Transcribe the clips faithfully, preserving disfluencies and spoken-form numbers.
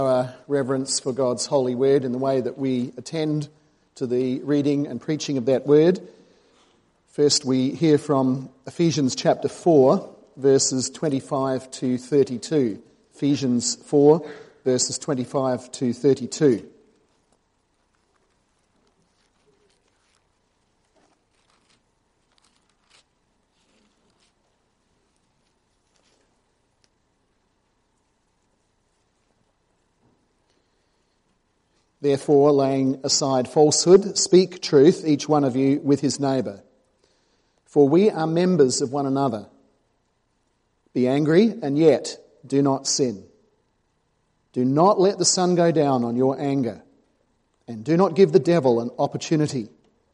Our reverence for God's holy word in the way that we attend to the reading and preaching of that word. First we hear from Ephesians chapter four, verses twenty-five to thirty-two. Ephesians four, verses twenty-five to thirty-two. Therefore, laying aside falsehood, speak truth, each one of you, with his neighbour. For we are members of one another. Be angry, and yet do not sin. Do not let the sun go down on your anger, and do not give the devil an opportunity.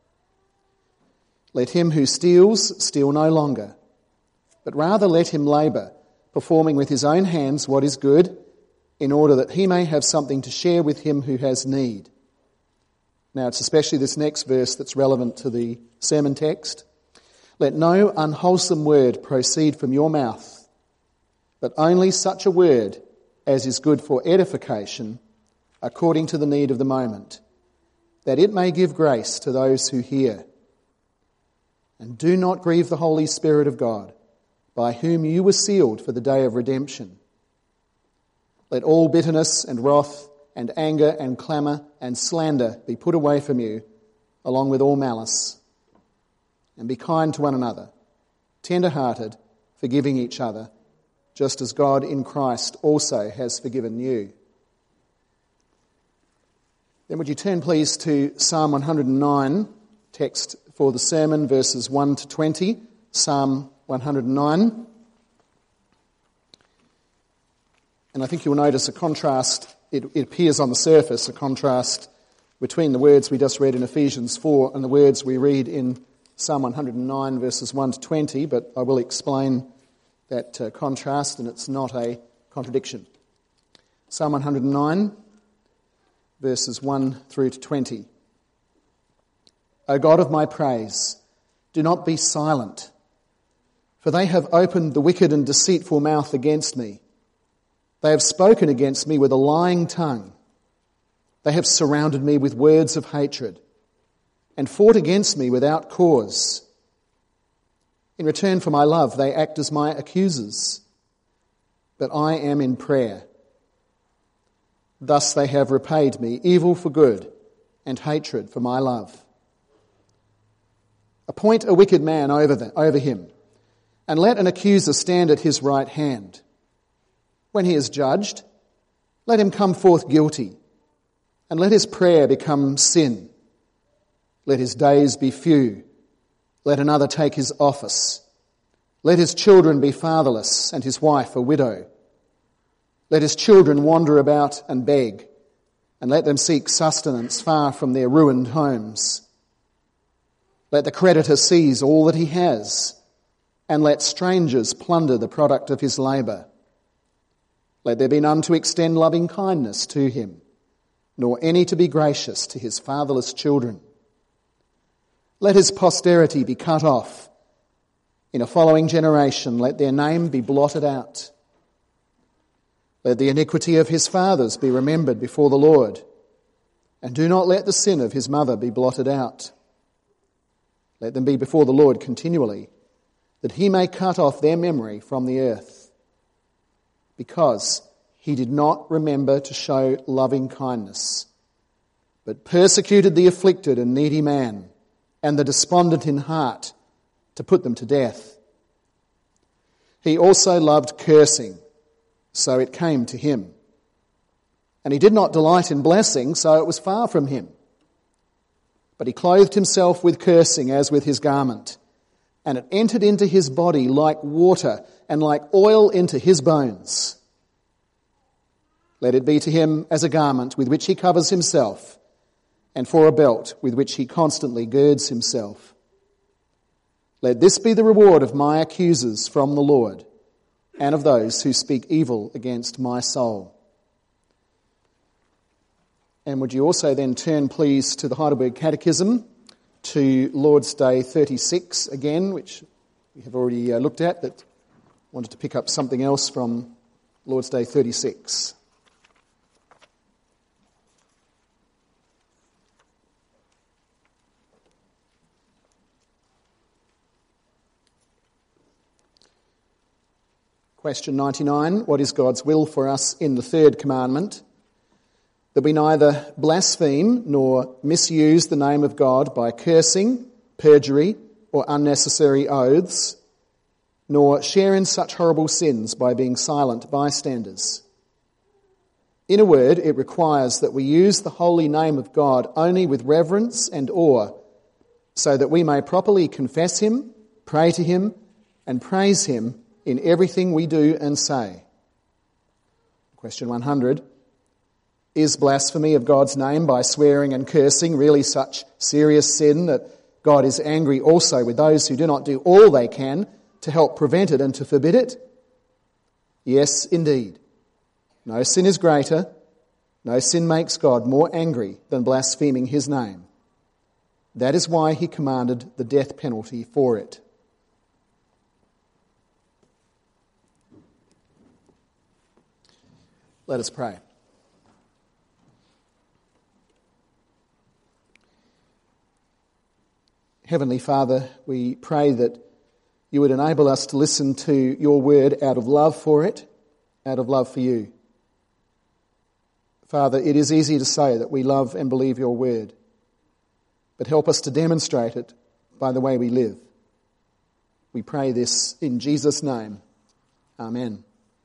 Let him who steals steal no longer, but rather let him labour, performing with his own hands what is good, in order that he may have something to share with him who has need. Now it's especially this next verse that's relevant to the sermon text. Let no unwholesome word proceed from your mouth, but only such a word as is good for edification, according to the need of the moment, that it may give grace to those who hear. And do not grieve the Holy Spirit of God, by whom you were sealed for the day of redemption. Let all bitterness and wrath and anger and clamour and slander be put away from you, along with all malice. And be kind to one another, tender-hearted, forgiving each other, just as God in Christ also has forgiven you. Then would you turn please to Psalm one hundred nine, text for the sermon, verses one to twenty, Psalm one hundred nine. And I think you'll notice a contrast, it, it appears on the surface, a contrast between the words we just read in Ephesians four and the words we read in Psalm one hundred nine, verses one to twenty, but I will explain that uh, contrast, and it's not a contradiction. Psalm one hundred nine, verses one through to twenty. O God of my praise, do not be silent, for they have opened the wicked and deceitful mouth against me. They have spoken against me with a lying tongue. They have surrounded me with words of hatred and fought against me without cause. In return for my love, they act as my accusers, but I am in prayer. Thus they have repaid me evil for good and hatred for my love. Appoint a wicked man over, them, over him, and let an accuser stand at his right hand. When he is judged, let him come forth guilty, and let his prayer become sin. Let his days be few. Let another take his office. Let his children be fatherless, and his wife a widow. Let his children wander about and beg, and let them seek sustenance far from their ruined homes. Let the creditor seize all that he has, and let strangers plunder the product of his labour. Let there be none to extend loving kindness to him, nor any to be gracious to his fatherless children. Let his posterity be cut off. In a following generation, let their name be blotted out. Let the iniquity of his fathers be remembered before the Lord, and do not let the sin of his mother be blotted out. Let them be before the Lord continually, that he may cut off their memory from the earth. Because he did not remember to show loving kindness, but persecuted the afflicted and needy man, and the despondent in heart, to put them to death. He also loved cursing, so it came to him. And he did not delight in blessing, so it was far from him. But he clothed himself with cursing as with his garment, and it entered into his body like water, and like oil into his bones. Let it be to him as a garment with which he covers himself, and for a belt with which he constantly girds himself. Let this be the reward of my accusers from the Lord, and of those who speak evil against my soul. And would you also then turn, please, to the Heidelberg Catechism, to Lord's Day thirty-six again, which we have already uh, looked at, but wanted to pick up something else from Lord's Day thirty-six. Question ninety-nine, what is God's will for us in the third commandment? That we neither blaspheme nor misuse the name of God by cursing, perjury, or unnecessary oaths, nor share in such horrible sins by being silent bystanders. In a word, it requires that we use the holy name of God only with reverence and awe, so that we may properly confess him, pray to him, and praise him in everything we do and say. Question one hundred. Is blasphemy of God's name by swearing and cursing really such serious sin that God is angry also with those who do not do all they can to help prevent it and to forbid it? Yes, indeed. No sin is greater, no sin makes God more angry than blaspheming his name. That is why he commanded the death penalty for it. Let us pray. Heavenly Father, we pray that you would enable us to listen to your word out of love for it, out of love for you. Father, it is easy to say that we love and believe your word, but help us to demonstrate it by the way we live. We pray this in Jesus' name. Amen.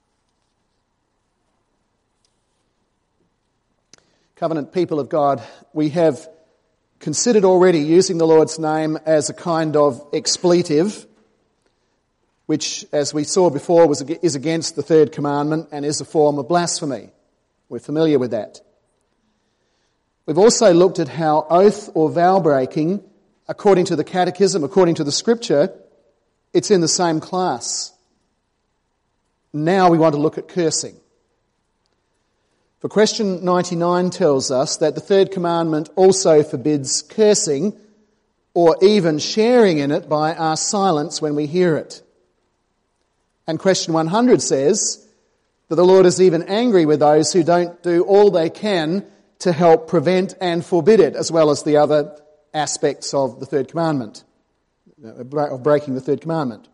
Covenant people of God, we have considered already using the Lord's name as a kind of expletive, which, as we saw before, was is against the third commandment and is a form of blasphemy. We're familiar with that. We've also looked at how oath or vow breaking, according to the Catechism, according to the Scripture, it's in the same class. Now we want to look at cursing. For question ninety-nine tells us that the third commandment also forbids cursing or even sharing in it by our silence when we hear it. And question one hundred says that the Lord is even angry with those who don't do all they can to help prevent and forbid it, as well as the other aspects of the third commandment, of breaking the third commandment.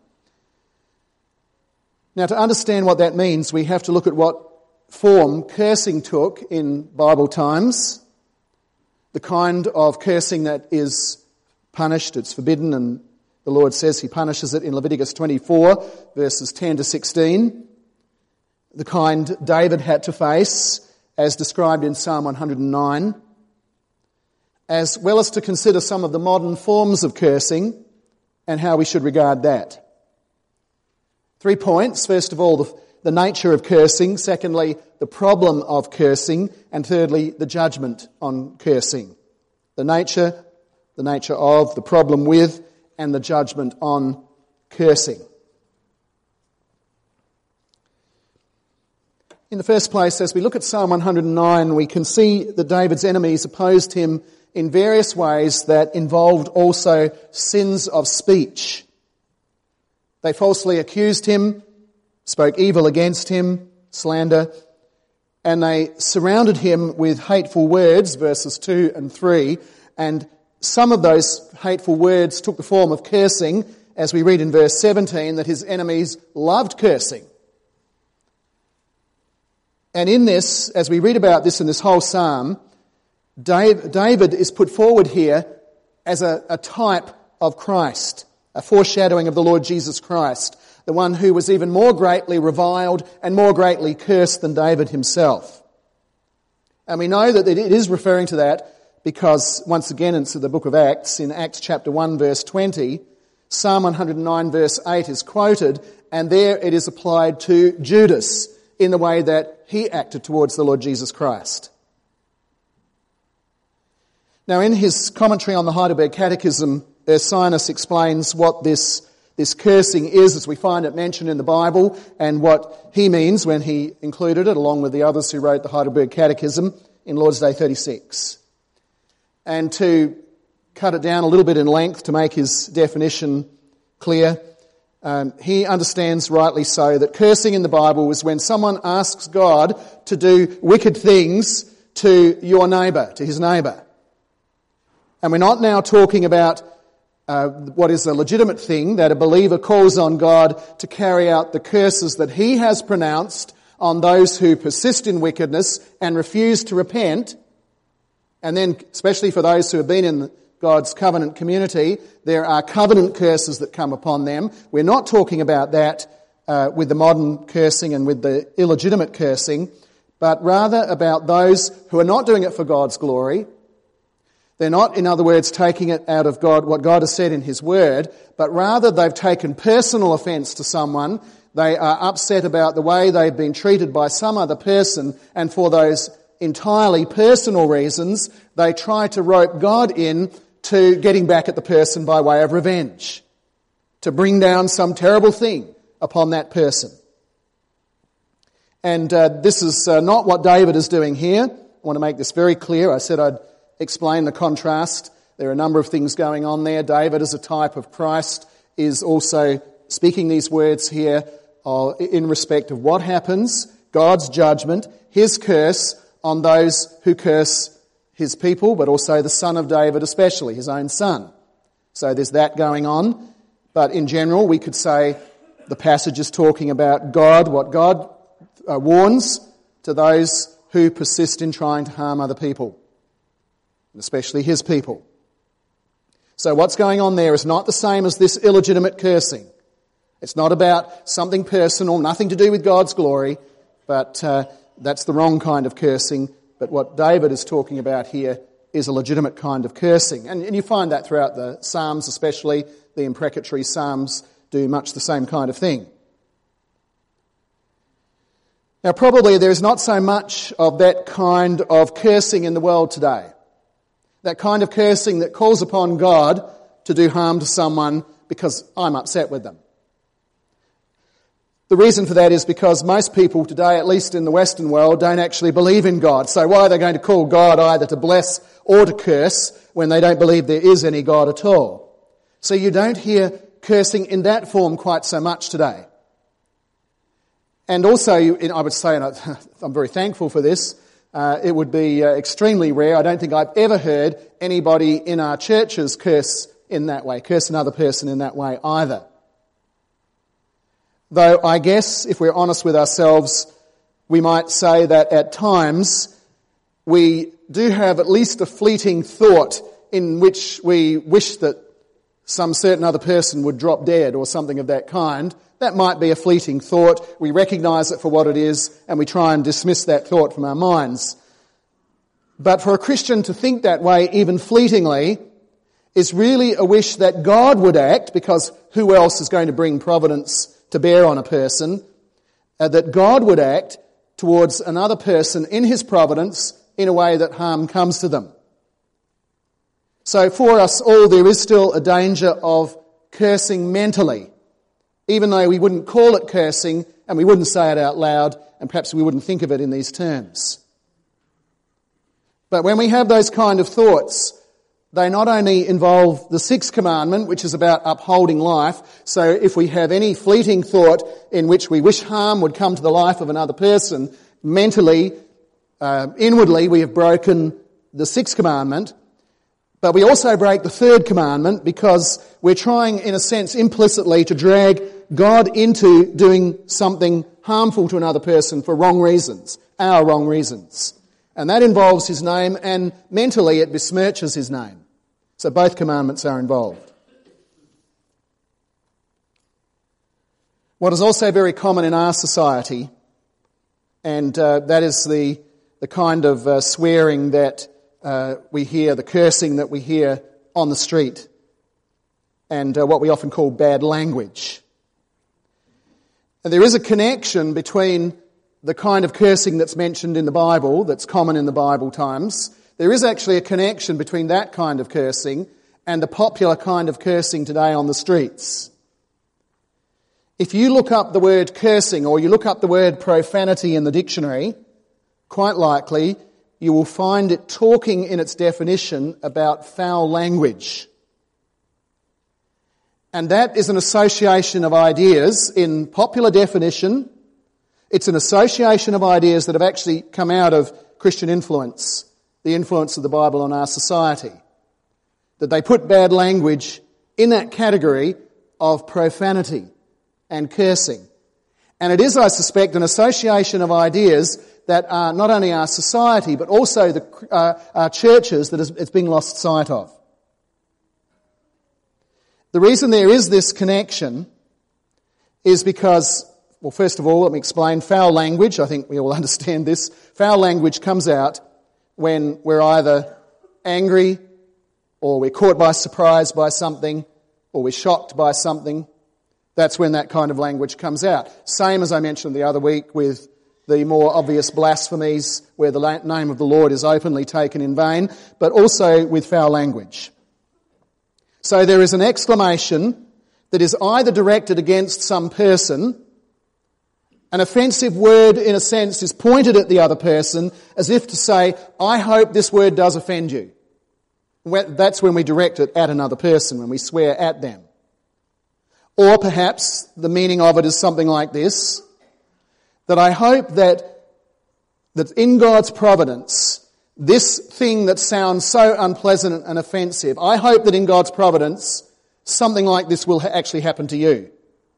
Now, to understand what that means, we have to look at what form cursing took in Bible times, the kind of cursing that is punished, it's forbidden, and the Lord says he punishes it in Leviticus twenty-four, verses ten to sixteen, the kind David had to face, as described in Psalm one hundred nine, as well as to consider some of the modern forms of cursing and how we should regard that. Three points. First of all, the The nature of cursing, secondly, the problem of cursing, and thirdly, the judgment on cursing. The nature, the nature of, the problem with, and the judgment on cursing. In the first place, as we look at Psalm one hundred nine, we can see that David's enemies opposed him in various ways that involved also sins of speech. They falsely accused him, spoke evil against him, slander, and they surrounded him with hateful words, verses two and three, and some of those hateful words took the form of cursing, as we read in verse seventeen, that his enemies loved cursing. And in this, as we read about this in this whole psalm, David is put forward here as a, a type of Christ, a foreshadowing of the Lord Jesus Christ, the one who was even more greatly reviled and more greatly cursed than David himself. And we know that it is referring to that because, once again, into the book of Acts, in Acts chapter one, verse twenty, Psalm one hundred nine, verse eight is quoted, and there it is applied to Judas in the way that he acted towards the Lord Jesus Christ. Now, in his commentary on the Heidelberg Catechism, Ursinus explains what this This cursing is, as we find it mentioned in the Bible, and what he means when he included it, along with the others who wrote the Heidelberg Catechism, in Lord's Day thirty-six. And to cut it down a little bit in length to make his definition clear, um, he understands rightly so that cursing in the Bible was when someone asks God to do wicked things to your neighbour, to his neighbour. And we're not now talking about uh, what is a legitimate thing, that a believer calls on God to carry out the curses that he has pronounced on those who persist in wickedness and refuse to repent. And then, especially for those who have been in God's covenant community, there are covenant curses that come upon them. We're not talking about that uh, with the modern cursing and with the illegitimate cursing, but rather about those who are not doing it for God's glory. They're not, in other words, taking it out of God, what God has said in His Word, but rather they've taken personal offence to someone. They are upset about the way they've been treated by some other person, and for those entirely personal reasons, they try to rope God in to getting back at the person by way of revenge, to bring down some terrible thing upon that person. And uh, this is uh, not what David is doing here. I want to make this very clear. I said I'd explain the contrast. There are a number of things going on there. David, as a type of Christ, is also speaking these words here uh, in respect of what happens, God's judgment, His curse on those who curse His people, but also the son of David especially, his own son. So there's that going on. But in general, we could say the passage is talking about God, what God uh, warns to those who persist in trying to harm other people, especially His people. So what's going on there is not the same as this illegitimate cursing. It's not about something personal, nothing to do with God's glory, but uh, that's the wrong kind of cursing. But what David is talking about here is a legitimate kind of cursing. And, and you find that throughout the Psalms, especially the imprecatory Psalms do much the same kind of thing. Now probably there is not so much of that kind of cursing in the world today. That kind of cursing that calls upon God to do harm to someone because I'm upset with them. The reason for that is because most people today, at least in the Western world, don't actually believe in God. So why are they going to call God either to bless or to curse when they don't believe there is any God at all? So you don't hear cursing in that form quite so much today. And also, I would say, and I'm very thankful for this, uh, it would be uh, extremely rare. I don't think I've ever heard anybody in our churches curse in that way, curse another person in that way either. Though I guess, if we're honest with ourselves, we might say that at times we do have at least a fleeting thought in which we wish that some certain other person would drop dead or something of that kind. That might be a fleeting thought. We recognise it for what it is and we try and dismiss that thought from our minds. But for a Christian to think that way, even fleetingly, is really a wish that God would act, because who else is going to bring providence to bear on a person, uh, that God would act towards another person in His providence in a way that harm comes to them. So for us all, there is still a danger of cursing mentally, even though we wouldn't call it cursing and we wouldn't say it out loud, and perhaps we wouldn't think of it in these terms. But when we have those kind of thoughts, they not only involve the sixth commandment, which is about upholding life. So if we have any fleeting thought in which we wish harm would come to the life of another person, mentally, uh, inwardly, we have broken the sixth commandment. But we also break the third commandment because we're trying, in a sense, implicitly to drag God into doing something harmful to another person for wrong reasons, our wrong reasons. And that involves His name, and mentally it besmirches His name. So both commandments are involved. What is also very common in our society, and uh, that is the, the kind of uh, swearing that uh, we hear, the cursing that we hear on the street, and uh, what we often call bad language. And there is a connection between the kind of cursing that's mentioned in the Bible, that's common in the Bible times. There is actually a connection between that kind of cursing and the popular kind of cursing today on the streets. If you look up the word cursing or you look up the word profanity in the dictionary, quite likely you will find it talking in its definition about foul language. And that is an association of ideas in popular definition. It's an association of ideas that have actually come out of Christian influence, the influence of the Bible on our society. That they put bad language in that category of profanity and cursing. And it is, I suspect, an association of ideas that are not only our society, but also the, uh, our churches that it's being lost sight of. The reason there is this connection is because, well, first of all, let me explain, foul language, I think we all understand this, foul language comes out when we're either angry or we're caught by surprise by something or we're shocked by something. That's when that kind of language comes out. Same as I mentioned the other week with the more obvious blasphemies where the name of the Lord is openly taken in vain, but also with foul language. So there is an exclamation that is either directed against some person. An offensive word, in a sense, is pointed at the other person as if to say, I hope this word does offend you. That's when we direct it at another person, when we swear at them. Or perhaps the meaning of it is something like this, that I hope that, that in God's providence, this thing that sounds so unpleasant and offensive, I hope that in God's providence, something like this will actually happen to you.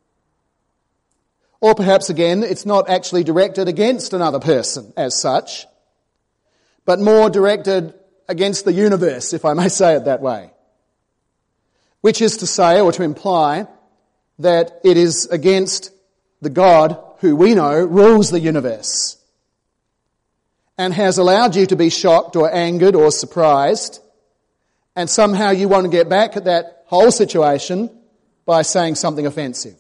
Or perhaps again, it's not actually directed against another person as such, but more directed against the universe, if I may say it that way. Which is to say, or to imply, that it is against the God who we know rules the universe and has allowed you to be shocked or angered or surprised, and somehow you want to get back at that whole situation by saying something offensive.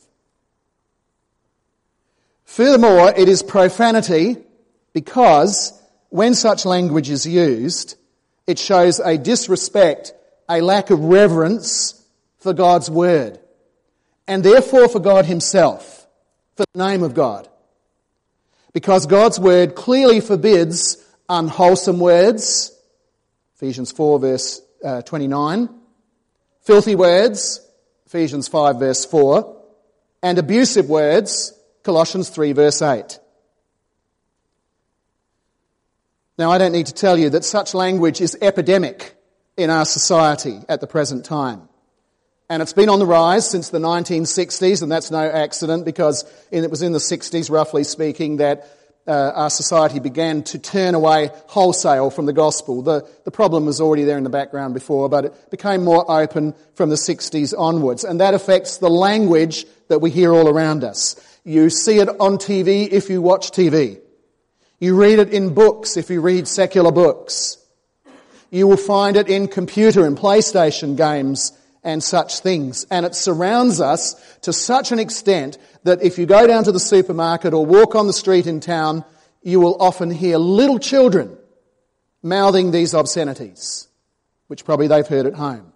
Furthermore, it is profanity because when such language is used, it shows a disrespect, a lack of reverence for God's word, and therefore for God himself, for the name of God. Because God's word clearly forbids unwholesome words, Ephesians four verse uh, twenty-nine, filthy words, Ephesians five verse four, and abusive words, Colossians three verse eight. Now, I don't need to tell you that such language is epidemic in our society at the present time. And it's been on the rise since the nineteen sixties, and that's no accident because it was in the sixties, roughly speaking, that uh, our society began to turn away wholesale from the gospel. The, the problem was already there in the background before, but it became more open from the sixties onwards. And that affects the language that we hear all around us. You see it on T V if you watch T V. You read it in books if you read secular books. You will find it in computer and PlayStation games and such things. And it surrounds us to such an extent that if you go down to the supermarket or walk on the street in town, you will often hear little children mouthing these obscenities, which probably they've heard at home.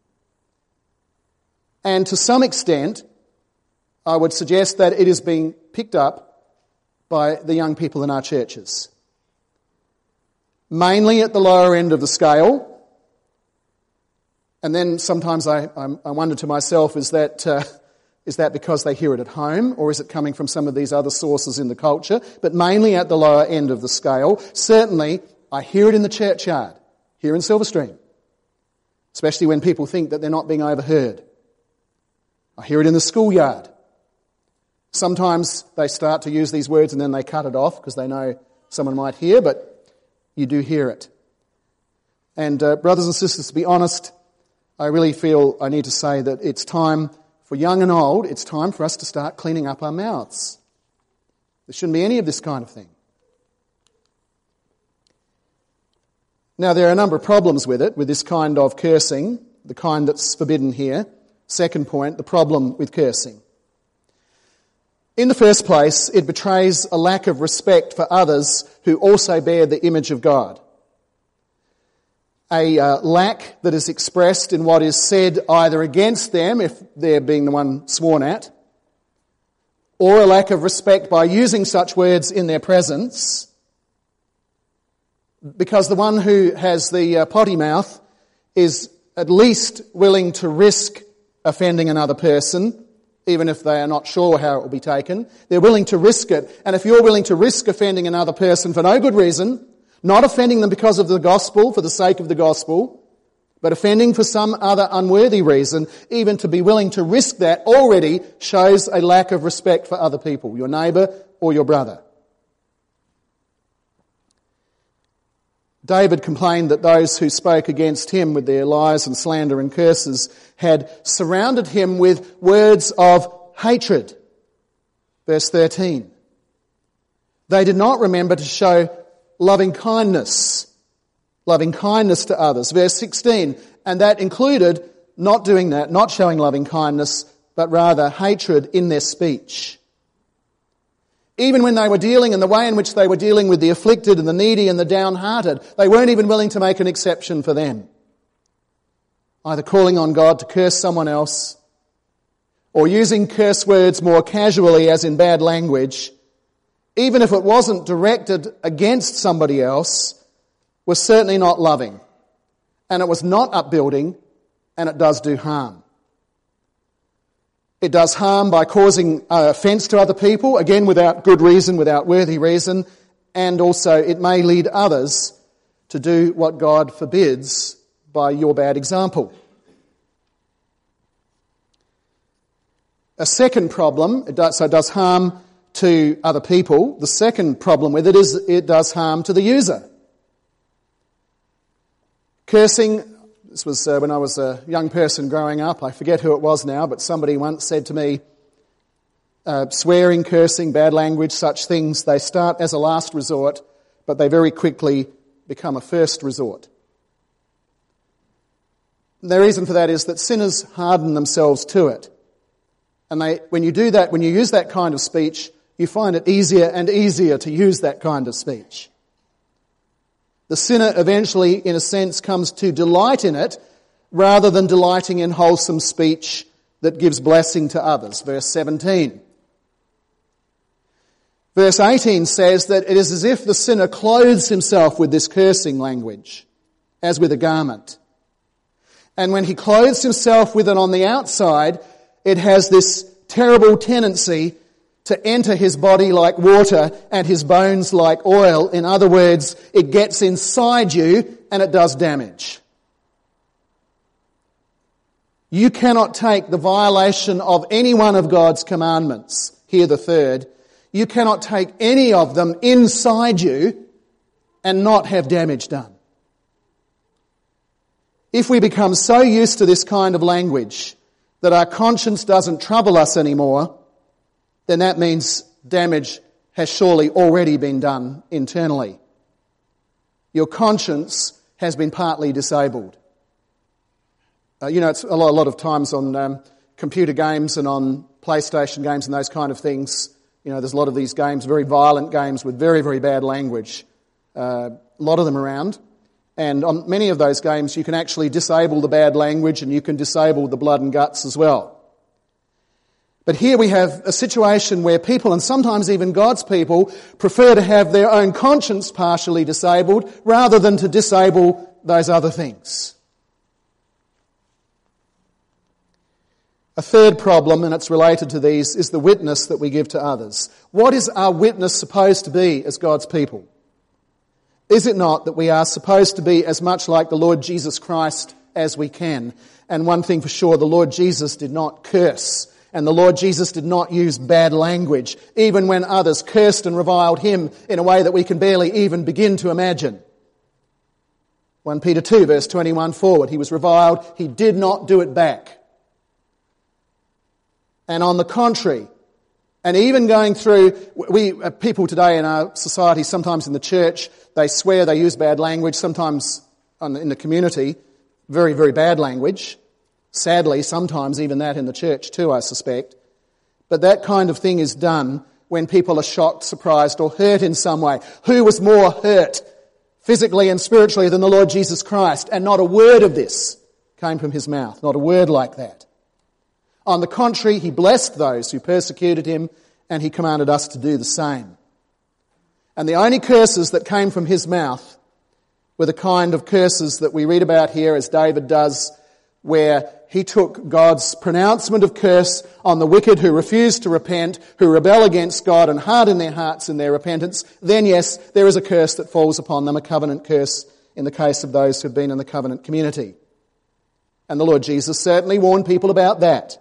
And to some extent, I would suggest that it is being picked up by the young people in our churches. Mainly at the lower end of the scale. And then sometimes I, I wonder to myself, is that, uh, is that because they hear it at home, or is it coming from some of these other sources in the culture? But mainly at the lower end of the scale. Certainly, I hear it in the churchyard, here in Silverstream. Especially when people think that they're not being overheard. I hear it in the schoolyard. Sometimes they start to use these words and then they cut it off because they know someone might hear, but you do hear it. And uh, brothers and sisters, to be honest, I really feel I need to say that it's time for young and old, it's time for us to start cleaning up our mouths. There shouldn't be any of this kind of thing. Now, there are a number of problems with it, with this kind of cursing, the kind that's forbidden here. Second point, the problem with cursing. In the first place, it betrays a lack of respect for others who also bear the image of God. A uh, lack that is expressed in what is said either against them, if they're being the one sworn at, or a lack of respect by using such words in their presence, because the one who has the uh, potty mouth is at least willing to risk offending another person, even if they are not sure how it will be taken. They're willing to risk it. And if you're willing to risk offending another person for no good reason, not offending them because of the gospel, for the sake of the gospel, But offending for some other unworthy reason, even to be willing to risk that already shows a lack of respect for other people, your neighbour or your brother. David complained that those who spoke against him with their lies and slander and curses had surrounded him with words of hatred. Verse thirteen. They did not remember to show loving kindness, loving kindness to others. Verse sixteen. And that included not doing that, not showing loving kindness, but rather hatred in their speech. Even when they were dealing in the way in which they were dealing with the afflicted and the needy and the downhearted, they weren't even willing to make an exception for them. Either calling on God to curse someone else or using curse words more casually as in bad language, even if it wasn't directed against somebody else, was certainly not loving. And it was not upbuilding, and it does do harm. It does harm by causing uh, offence to other people, again without good reason, without worthy reason, and also it may lead others to do what God forbids by your bad example. A second problem, it does, so it does harm to other people. The second problem with it is it does harm to the user. Cursing, this was uh, when I was a young person growing up. I forget who it was now, but somebody once said to me, uh, swearing, cursing, bad language, such things, they start as a last resort, but they very quickly become a first resort. The reason for that is that sinners harden themselves to it. And they, when you do that, when you use that kind of speech, you find it easier and easier to use that kind of speech. The sinner eventually, in a sense, comes to delight in it rather than delighting in wholesome speech that gives blessing to others. Verse seventeen. Verse eighteen says that it is as if the sinner clothes himself with this cursing language, as with a garment. And when he clothes himself with it on the outside, it has this terrible tendency to enter his body like water and his bones like oil. In other words, it gets inside you and it does damage. You cannot take the violation of any one of God's commandments, here the third, you cannot take any of them inside you and not have damage done. If we become so used to this kind of language that our conscience doesn't trouble us anymore, then that means damage has surely already been done internally. Your conscience has been partly disabled. Uh, you know, it's a lot, a lot of times on um, computer games and on PlayStation games and those kind of things. You know, there's a lot of these games, very violent games with very, very bad language. Uh, a lot of them around. And on many of those games, you can actually disable the bad language and you can disable the blood and guts as well. But here we have a situation where people, and sometimes even God's people, prefer to have their own conscience partially disabled rather than to disable those other things. A third problem, and it's related to these, is the witness that we give to others. What is our witness supposed to be as God's people? Is it not that we are supposed to be as much like the Lord Jesus Christ as we can? And one thing for sure, the Lord Jesus did not curse. And the Lord Jesus did not use bad language, even when others cursed and reviled him in a way that we can barely even begin to imagine. First Peter two, verse twenty-one forward, he was reviled, he did not do it back. And on the contrary, and even going through, we people today in our society, sometimes in the church, they swear, they use bad language, sometimes in the community, very, very bad language. Sadly, sometimes even that in the church too, I suspect. But that kind of thing is done when people are shocked, surprised, or hurt in some way. Who was more hurt physically and spiritually than the Lord Jesus Christ? And not a word of this came from his mouth. Not a word like that. On the contrary, he blessed those who persecuted him, and he commanded us to do the same. And the only curses that came from his mouth were the kind of curses that we read about here, as David does, where he took God's pronouncement of curse on the wicked who refuse to repent, who rebel against God and harden their hearts in their repentance. Then, yes, there is a curse that falls upon them, a covenant curse in the case of those who have been in the covenant community. And the Lord Jesus certainly warned people about that.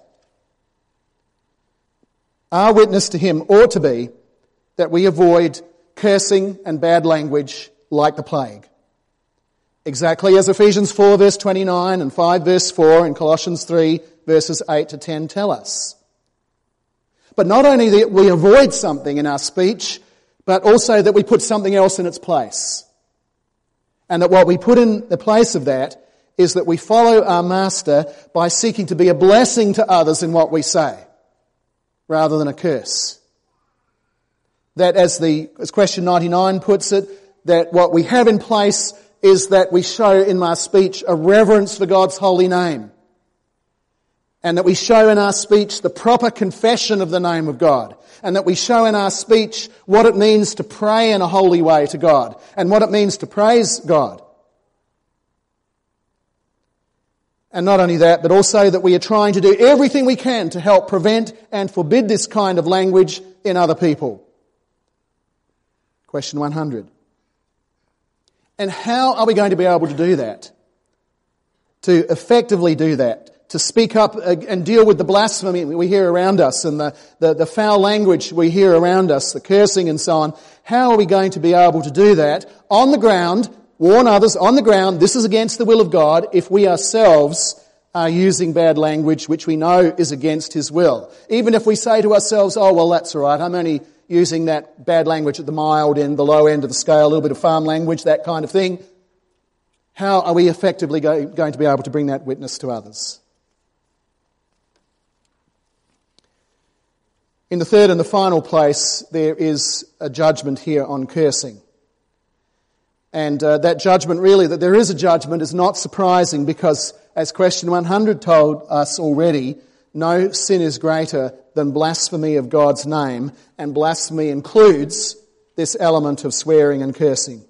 Our witness to him ought to be that we avoid cursing and bad language like the plague. Exactly as Ephesians four verse twenty-nine and five verse four and Colossians three verses eight to ten tell us. But not only that we avoid something in our speech, but also that we put something else in its place. And that what we put in the place of that is that we follow our Master by seeking to be a blessing to others in what we say, rather than a curse. That as the as question ninety-nine puts it, that what we have in place is that we show in our speech a reverence for God's holy name. And that we show in our speech the proper confession of the name of God. And that we show in our speech what it means to pray in a holy way to God. And what it means to praise God. And not only that, but also that we are trying to do everything we can to help prevent and forbid this kind of language in other people. Question one hundred. And how are we going to be able to do that? To effectively do that? To speak up and deal with the blasphemy we hear around us and the, the, the foul language we hear around us, the cursing and so on. How are we going to be able to do that on the ground, warn others on the ground, this is against the will of God, if we ourselves are using bad language which we know is against his will? Even if we say to ourselves, oh, well, that's all right, I'm only using that bad language at the mild end, the low end of the scale, a little bit of farm language, that kind of thing. How are we effectively go, going to be able to bring that witness to others? In the third and the final place, there is a judgment here on cursing. And uh, that judgment, really, that there is a judgment, is not surprising because, as question one hundred told us already, no sin is greater than blasphemy of God's name, and blasphemy includes this element of swearing and cursing.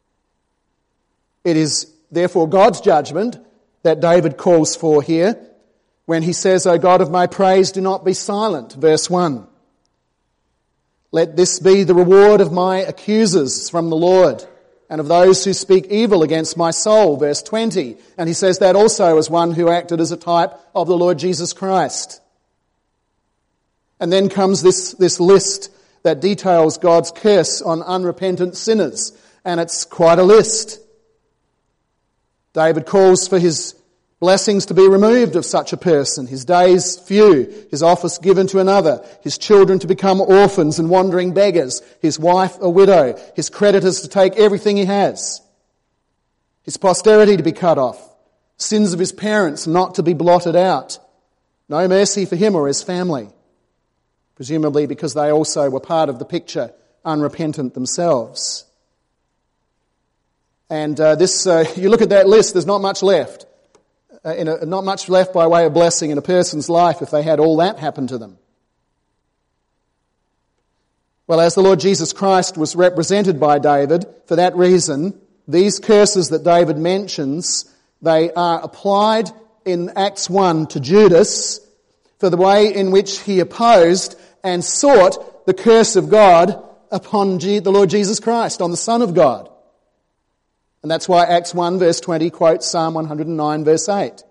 It is therefore God's judgment that David calls for here when he says, O God of my praise, do not be silent, verse one. Let this be the reward of my accusers from the Lord, and of those who speak evil against my soul, verse twenty. And he says that also as one who acted as a type of the Lord Jesus Christ. And then comes this, this list that details God's curse on unrepentant sinners, and it's quite a list. David calls for his blessings to be removed of such a person, his days few, his office given to another, his children to become orphans and wandering beggars, his wife a widow, his creditors to take everything he has, his posterity to be cut off, sins of his parents not to be blotted out, no mercy for him or his family, presumably because they also were part of the picture, unrepentant themselves. And uh, this, uh, you look at that list, there's not much left. Uh, in a, not much left by way of blessing in a person's life if they had all that happen to them. Well, as the Lord Jesus Christ was represented by David, for that reason, these curses that David mentions, they are applied in Acts one to Judas for the way in which he opposed and sought the curse of God upon G- the Lord Jesus Christ, on the Son of God. And that's why Acts one verse twenty quotes Psalm one hundred nine verse eight.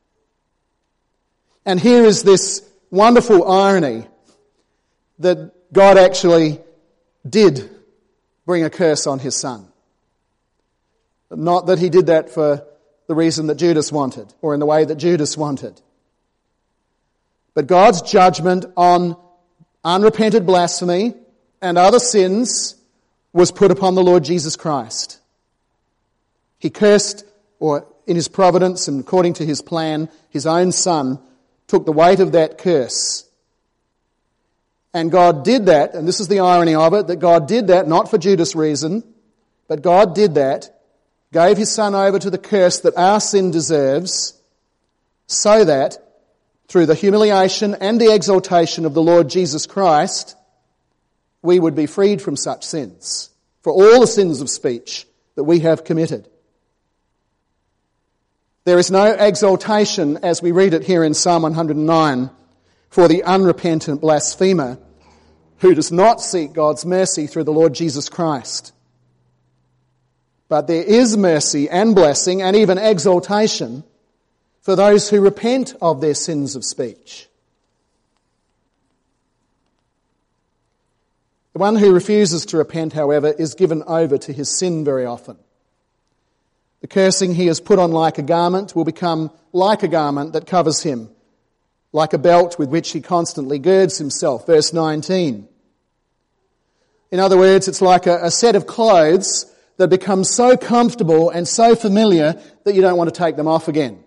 And here is this wonderful irony that God actually did bring a curse on his Son. Not that he did that for the reason that Judas wanted, or in the way that Judas wanted. But God's judgment on unrepented blasphemy and other sins was put upon the Lord Jesus Christ. He cursed, or in his providence and according to his plan, his own Son took the weight of that curse. And God did that, and this is the irony of it, that God did that not for Judas' reason, but God did that, gave his Son over to the curse that our sin deserves, so that through the humiliation and the exaltation of the Lord Jesus Christ, we would be freed from such sins, for all the sins of speech that we have committed. There is no exaltation, as we read it here in Psalm one hundred nine, for the unrepentant blasphemer who does not seek God's mercy through the Lord Jesus Christ. But there is mercy and blessing and even exaltation for those who repent of their sins of speech. The one who refuses to repent, however, is given over to his sin very often. The cursing he has put on like a garment will become like a garment that covers him, like a belt with which he constantly girds himself. Verse nineteen. In other words, it's like a, a set of clothes that become so comfortable and so familiar that you don't want to take them off again.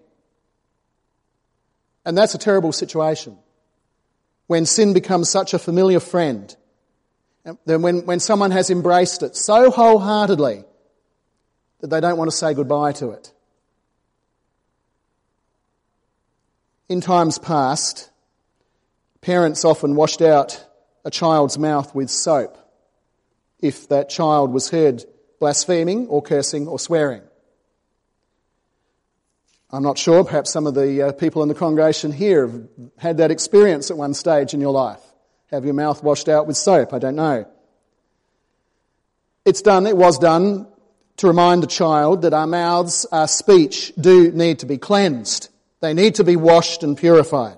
And that's a terrible situation. When sin becomes such a familiar friend, then when, when someone has embraced it so wholeheartedly that they don't want to say goodbye to it. In times past, parents often washed out a child's mouth with soap if that child was heard blaspheming or cursing or swearing. I'm not sure, perhaps some of the uh, people in the congregation here have had that experience at one stage in your life. Have your mouth washed out with soap, I don't know. It's done, it was done to remind the child that our mouths, our speech do need to be cleansed. They need to be washed and purified.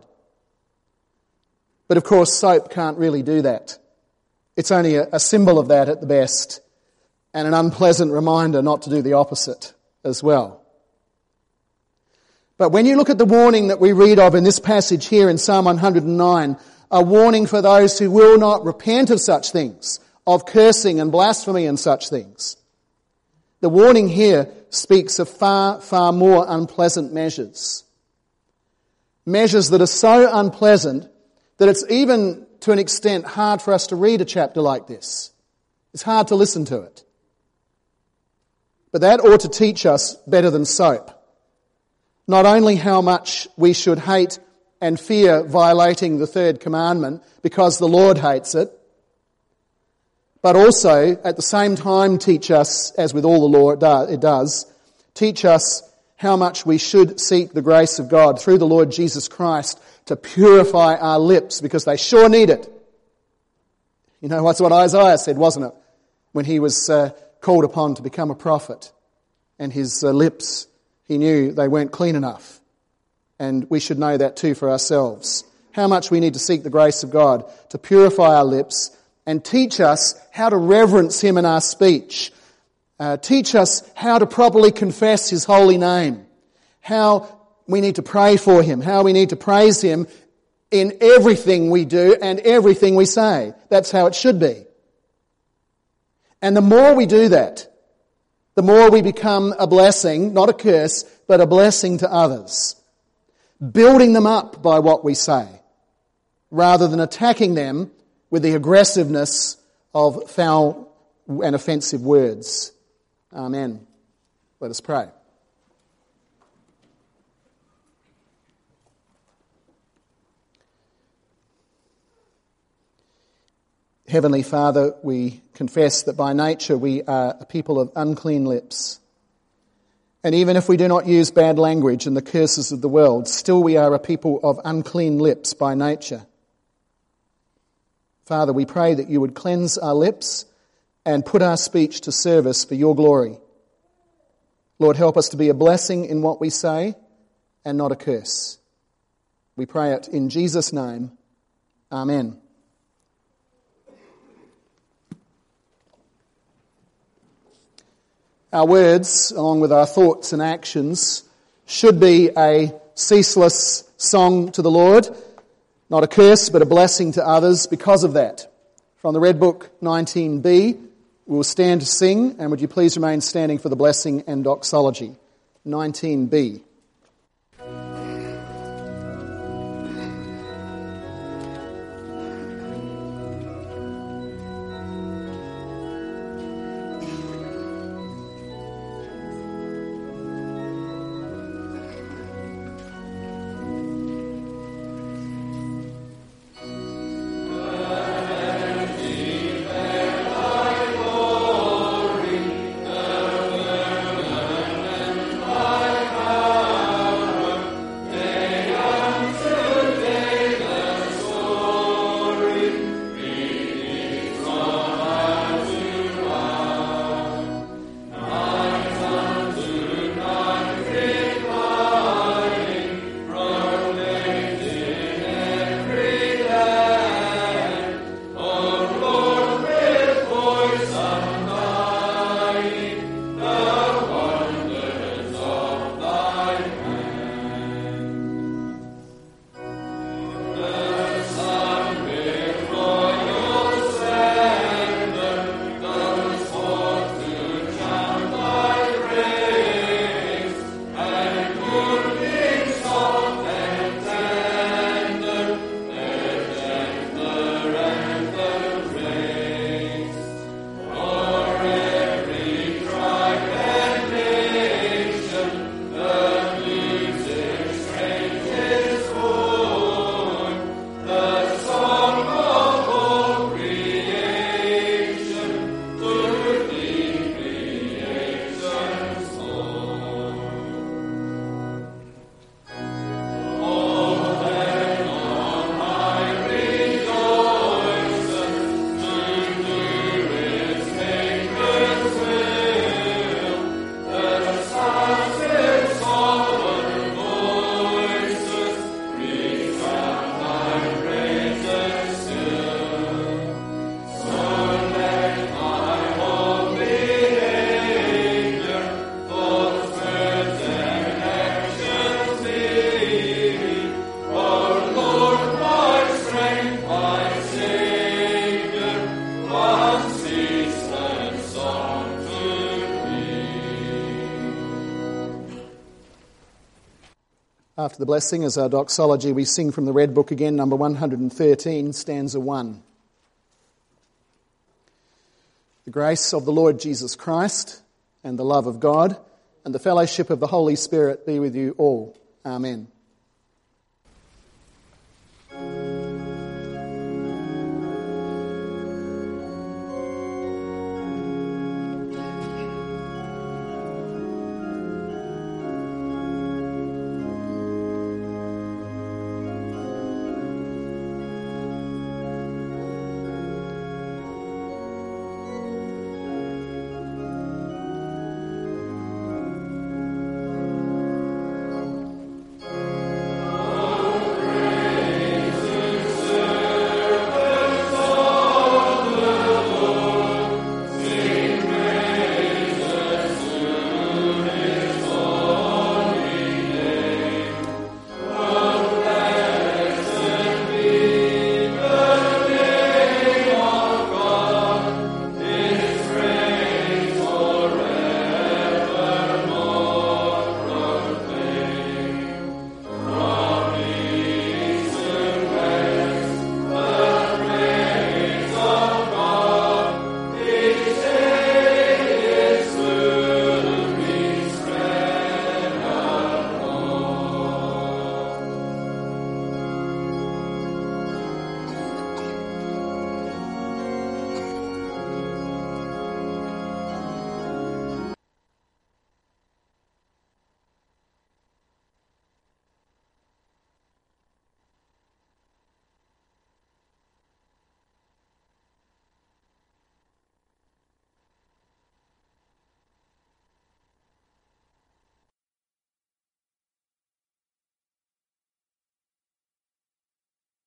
But of course soap can't really do that. It's only a, a symbol of that at the best, and an unpleasant reminder not to do the opposite as well. But when you look at the warning that we read of in this passage here in Psalm one hundred nine, a warning for those who will not repent of such things, of cursing and blasphemy and such things. The warning here speaks of far, far more unpleasant measures. Measures that are so unpleasant that it's even, to an extent, hard for us to read a chapter like this. It's hard to listen to it. But that ought to teach us better than soap. Not only how much we should hate and fear violating the third commandment because the Lord hates it, but also at the same time teach us, as with all the law it does, teach us how much we should seek the grace of God through the Lord Jesus Christ to purify our lips, because they sure need it. You know, that's what Isaiah said, wasn't it? When he was uh, called upon to become a prophet, and his uh, lips, he knew they weren't clean enough. And we should know that too for ourselves. How much we need to seek the grace of God to purify our lips and teach us how to reverence him in our speech. Uh, teach us how to properly confess his holy name. How we need to pray for him. How we need to praise him in everything we do and everything we say. That's how it should be. And the more we do that, the more we become a blessing, not a curse, but a blessing to others. Building them up by what we say, rather than attacking them with the aggressiveness of foul and offensive words. Amen. Let us pray. Heavenly Father, we confess that by nature we are a people of unclean lips. And even if we do not use bad language and the curses of the world, still we are a people of unclean lips by nature. Father, we pray that you would cleanse our lips and put our speech to service for your glory. Lord, help us to be a blessing in what we say and not a curse. We pray it in Jesus' name. Amen. Our words, along with our thoughts and actions, should be a ceaseless song to the Lord, not a curse, but a blessing to others because of that. From the Red Book nineteen b, we will stand to sing, and would you please remain standing for the blessing and doxology. nineteen b. Glory. After the blessing, as our doxology, we sing from the Red Book again, number one hundred thirteen, stanza one. The grace of the Lord Jesus Christ and the love of God and the fellowship of the Holy Spirit be with you all. Amen.